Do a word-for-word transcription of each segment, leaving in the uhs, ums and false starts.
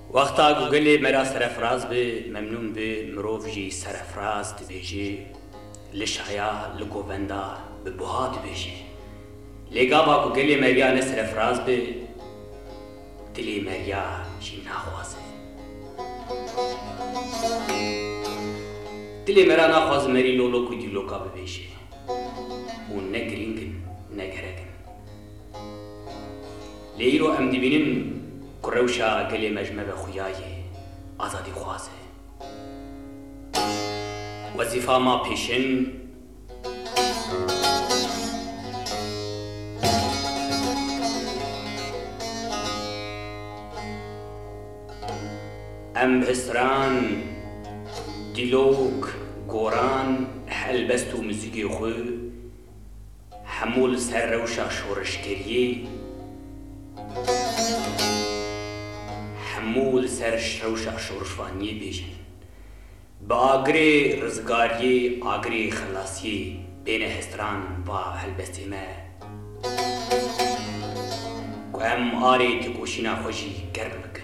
وقتا گوگل مرا سرفراز به ممنون به مروف جی سرفراز دبیجی لشایا لگووندا به بها دبیجی لگا با گوگل مریا نه سرفراز به دلی مریا جی نخوازه دلی مرا نخواز مری لولو کو دیلو کا ببیجی و نگرینگن نگرگن لیرو ام دبینن کروشا گلی مجمع خویای آزادی خوازه وظیفه ما پیشن ام اسران دیلوک گوران حلبست و موزیک خو حمول سر روشا شورشگریه حمول سرش روشا شورشوانی بیجن با آگری رزگاری آگری خلاصی بین هستران و هلبستی ما که ام آری تکوشینا خوشی گرم بکن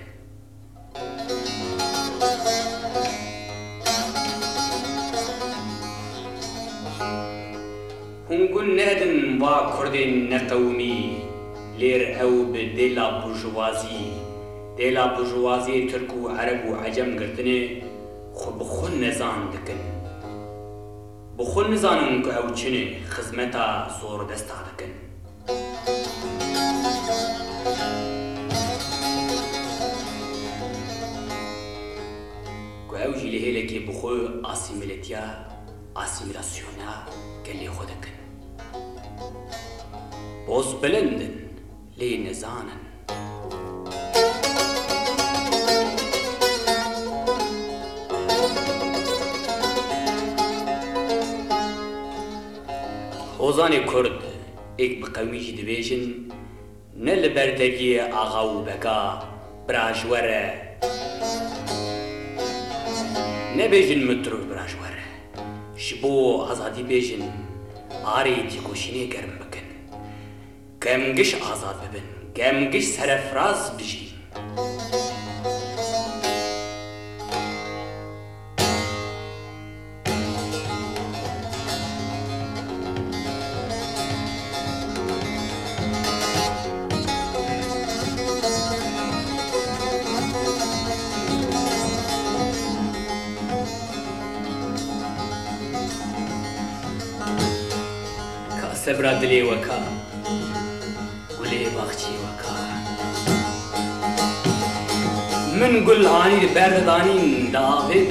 هنگون ندن و کردن نقومی لیر او به دیلا برجوازی دیلا برجوازی ترک و عرب و عجم گرتنه خو بخون نزان دکن بخون نزانن که او چنه خزمتا زور دستا دکن که او جیلی هیله که بخو آسیمیلیتیا آسیمیلاسیونا گلی خودکن بوز بلندن لی نزانن اوزان کرد ایک بقومیش دبیشن نل بردگی آغا و بگا براجوره نبیشن مترو براجوره شبو آزادی بیشن آری تیکوشینی گرم بکن گمگش آزاد ببن گمگش سرفراز بجی سبرا دلی وکا گلی باخچی وکا من گل آنی بردانین داوید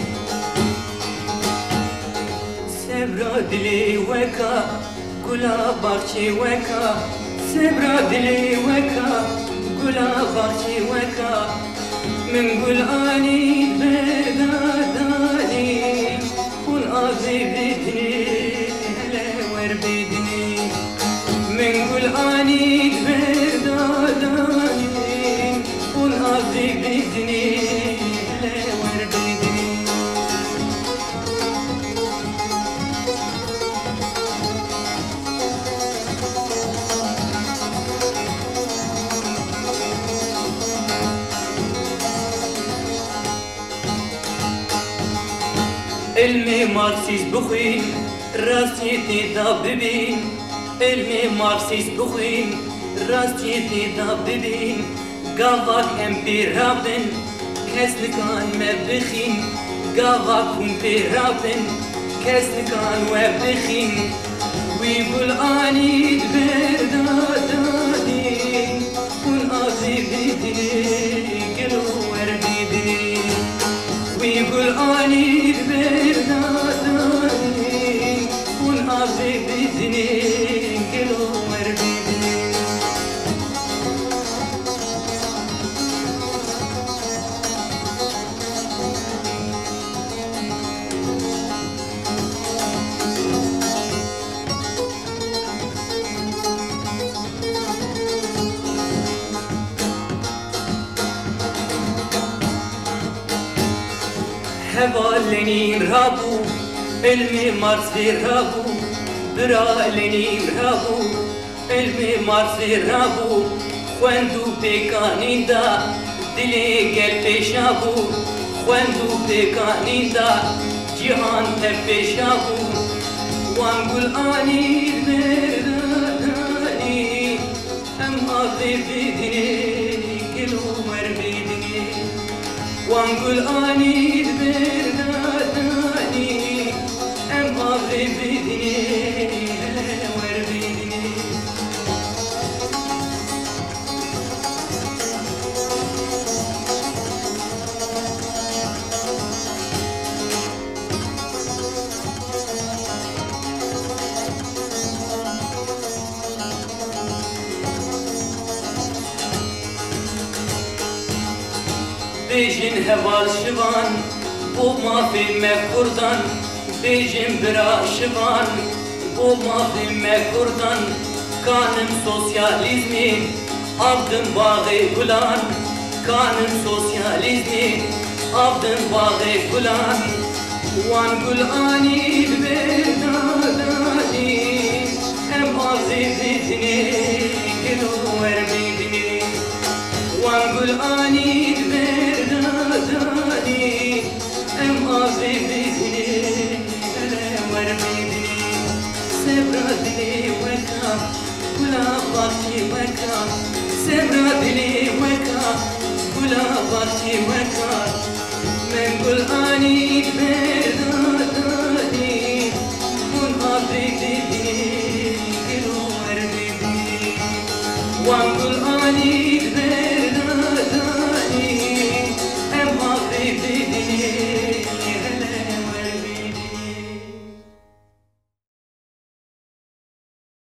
سبرا دلی وکا گلا باخچی وکا سبرا دلی وکا گلا باخچی وکا من گل آنی بردانین اون آزی بیدنی بدني من قول اني برداداني ونقضي بدني ور بدني علمي ماركسيس بخوي راستی دیدا ببین علم مارکسیست بخوین راستی دیدا ببین گاواک هم پیرابن کس نکان ما بخین گاواک هم پیرابن کس نکان و بخین وی بول آنید بردادانی اون آزی بیدنی گلو ور بیدنی وی بول آنید بردادانی آزی بیدنی گلو ور بیدنی هوا لنین رابو علم مارسی رابو برا لنین رابو علم مارسی رابو خوندو بکانین دا دلی گل پیشا بود خوند و پیکانیندا جهان تب پیشا بود وان گل آنی بردانی ام آفی بیدنی گلو مر بیدنی وان گل آنی بردانی ام آفی بیدنی مر بیدنی بیجین هوال شوان بو مافی مکردان بیجین برا شوان بو مافی مکردان کانم سوسیالیزمی abdın bağı gulan kanım sosyalizmi abdın bağı gulan wan gul ani bedadani em azizini gelu vermedini wan gul ani bedadani em azizini vermedini sebradini weka gula bakti weka sebra dili weka gula bakti weka men gul ani bedadani kun abidini gelu arbidini wan gul ani bedadani em abidini